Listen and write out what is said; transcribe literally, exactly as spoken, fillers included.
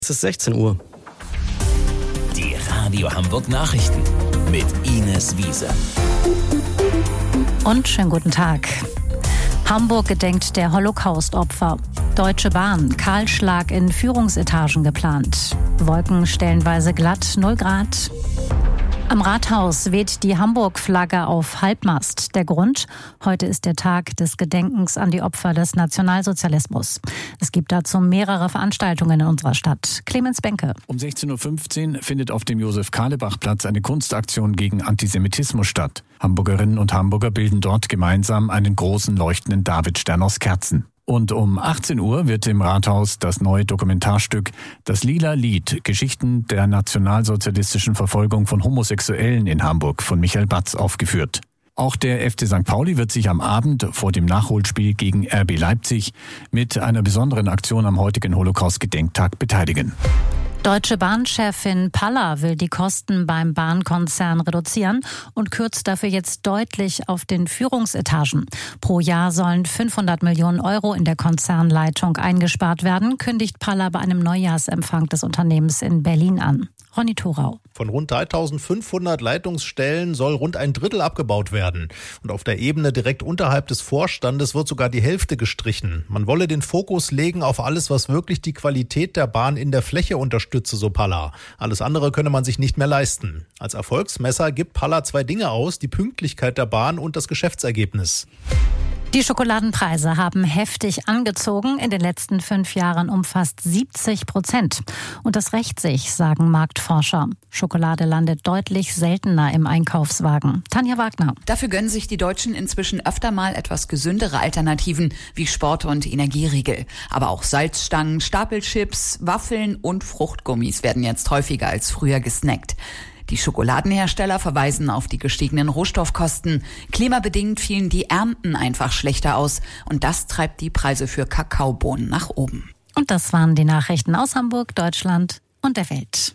Es ist sechzehn Uhr. Die Radio Hamburg Nachrichten mit Ines Wiese. Und schönen guten Tag. Hamburg gedenkt der Holocaust-Opfer. Deutsche Bahn, Kahlschlag in Führungsetagen geplant. Wolken stellenweise glatt, null Grad. Am Rathaus weht die Hamburg-Flagge auf Halbmast. Der Grund? Heute ist der Tag des Gedenkens an die Opfer des Nationalsozialismus. Es gibt dazu mehrere Veranstaltungen in unserer Stadt. Clemens Benke. Um sechzehn Uhr fünfzehn findet auf dem Josef-Kahlebach-Platz eine Kunstaktion gegen Antisemitismus statt. Hamburgerinnen und Hamburger bilden dort gemeinsam einen großen leuchtenden Davidstern aus Kerzen. Und um achtzehn Uhr wird im Rathaus das neue Dokumentarstück Das Lila Lied, Geschichten der nationalsozialistischen Verfolgung von Homosexuellen in Hamburg von Michael Batz aufgeführt. Auch der F C Sankt Pauli wird sich am Abend vor dem Nachholspiel gegen R B Leipzig mit einer besonderen Aktion am heutigen Holocaust-Gedenktag beteiligen. Deutsche Bahn-Chefin Palla will die Kosten beim Bahnkonzern reduzieren und kürzt dafür jetzt deutlich auf den Führungsetagen. Pro Jahr sollen fünfhundert Millionen Euro in der Konzernleitung eingespart werden, kündigt Palla bei einem Neujahrsempfang des Unternehmens in Berlin an. Ronny Thorau. Von rund dreitausendfünfhundert Leitungsstellen soll rund ein Drittel abgebaut werden. Und auf der Ebene direkt unterhalb des Vorstandes wird sogar die Hälfte gestrichen. Man wolle den Fokus legen auf alles, was wirklich die Qualität der Bahn in der Fläche unterstütze, so Palla. Alles andere könne man sich nicht mehr leisten. Als Erfolgsmesser gibt Palla zwei Dinge aus: die Pünktlichkeit der Bahn und das Geschäftsergebnis. Die Schokoladenpreise haben heftig angezogen, in den letzten fünf Jahren um fast siebzig Prozent. Und das rächt sich, sagen Marktforscher. Schokolade landet deutlich seltener im Einkaufswagen. Tanja Wagner. Dafür gönnen sich die Deutschen inzwischen öfter mal etwas gesündere Alternativen wie Sport- und Energieriegel. Aber auch Salzstangen, Stapelchips, Waffeln und Fruchtgummis werden jetzt häufiger als früher gesnackt. Die Schokoladenhersteller verweisen auf die gestiegenen Rohstoffkosten. Klimabedingt fielen die Ernten einfach schlechter aus. Und das treibt die Preise für Kakaobohnen nach oben. Und das waren die Nachrichten aus Hamburg, Deutschland und der Welt.